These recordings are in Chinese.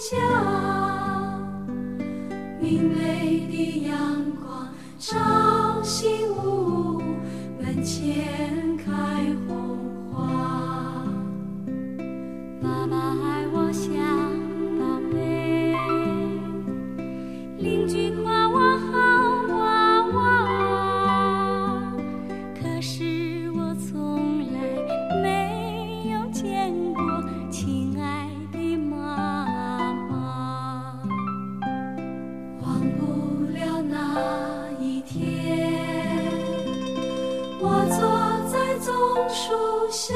家，明媚的阳光照醒屋，门前开红花。爸爸爱我像宝贝，邻居夸我好娃娃，可是我从来没有见过亲爱的妈妈。忘不了那一天，我坐在棕树下，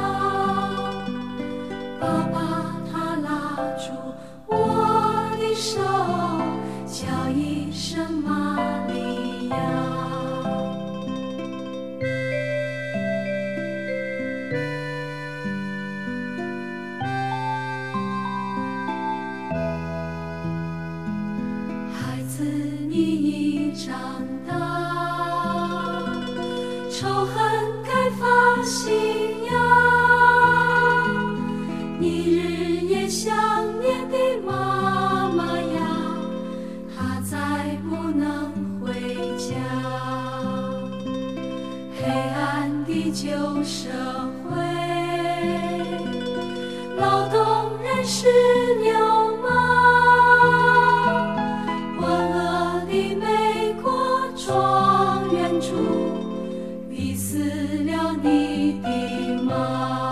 爸爸他拉住我的手，叫一声玛利亚。孩子你已长大，仇恨该发新芽，你日夜想念的妈妈呀，她再不能回家。黑暗的旧社会，劳动人是牛马，万恶的美国庄园主逼死了你的妈。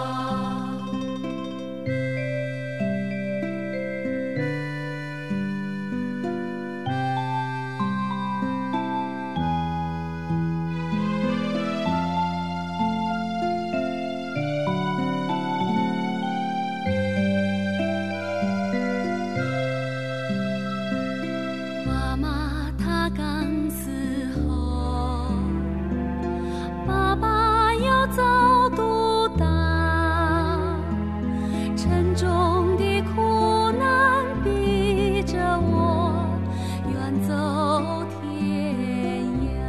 妈妈她刚死后，爸爸又遭毒打，沉重的苦难逼着我远走天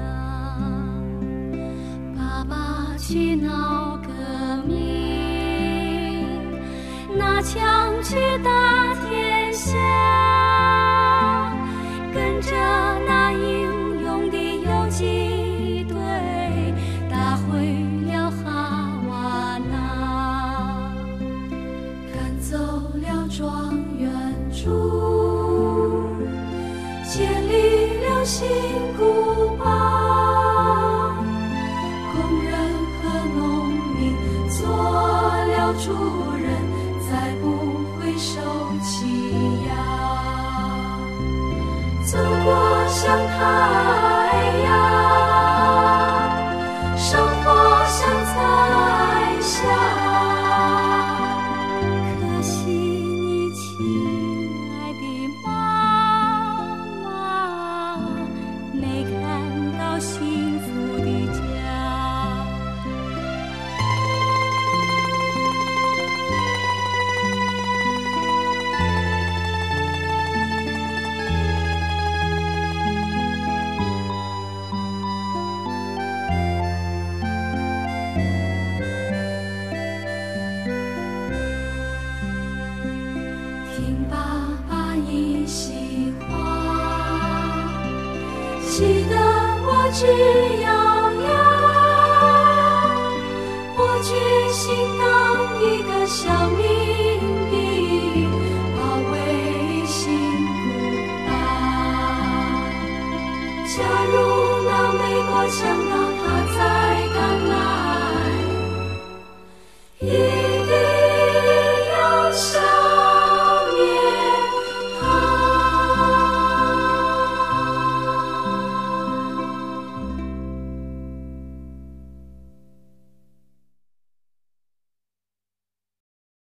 涯。爸爸去闹革命，拿枪去打天下，跟着那英勇的游击队，打回了哈瓦那，赶走了庄园主，建立了新古巴，工人和农民做了主人，再不会受欺压。走过像太阳，生活像彩霞，可惜你亲爱的妈妈没看到幸福的家。听爸爸一席话，气得我直摇摇。我决心当一个小民